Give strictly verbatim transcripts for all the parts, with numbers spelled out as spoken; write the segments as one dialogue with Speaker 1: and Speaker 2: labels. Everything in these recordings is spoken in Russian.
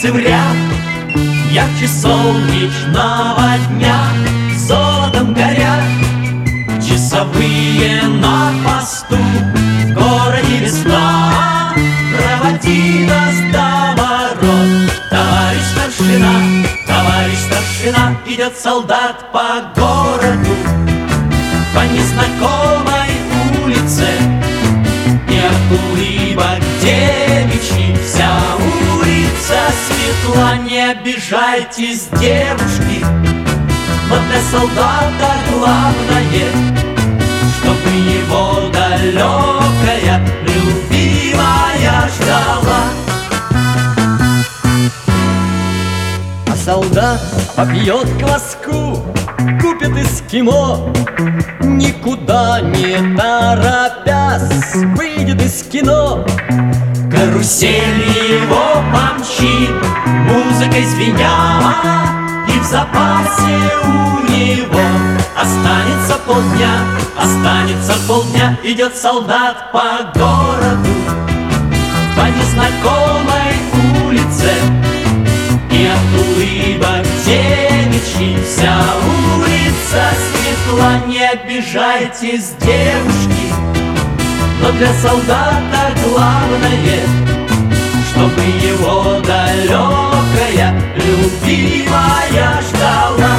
Speaker 1: улицы в ряд, ярче солнечного дня, золотом горят часовые на посту. В городе весна, проводи нас до ворот. Товарищ старшина, товарищ старшина, идет солдат по городу, по незнакомой улице. И от улыбок девичьих вся улица светла. Не обижайтесь, девушки, но для солдата главное, чтобы его далекая любимая ждала. А солдат попьет кваску, купит эскимо, никуда не торопясь выйдет из кино. Карусель его помчит, музыкой звеня, и в запасе у него останется полдня, останется полдня. Идет солдат по городу, по незнакомой улице, и от улыбок девичьих вся улица светла. Не обижайтесь, девушки, но для солдата главное, чтобы его далекая любимая ждала.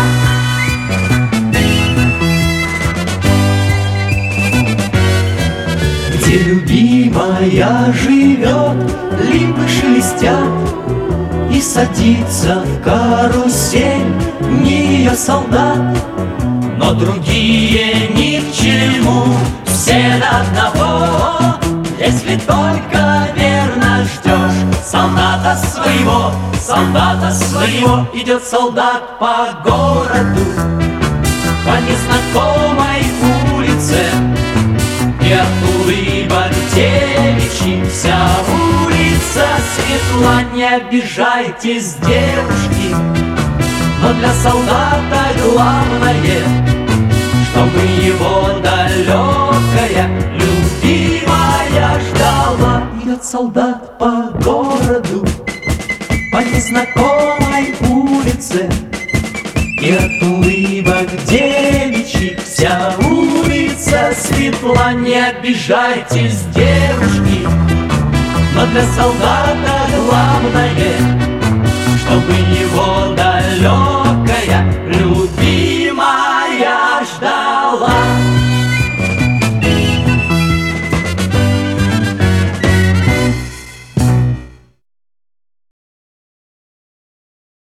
Speaker 1: Где любимая живет, липы шелестят, и садится в карусель не ее солдат. Но другие ни к чему, все до одного, если только верно ждешь солдата своего, солдата своего. Идет солдат по городу, по незнакомой улице, и от улыбок девичьих вся улица светла. Не обижайтесь, девушки, но для солдата главное, чтобы его далекая любимая ждала. Идет солдат по городу, по незнакомой улице, и от улыбок девичьих вся улица светла. Не обижайтесь, девушки, но для солдата главное, чтобы его далекая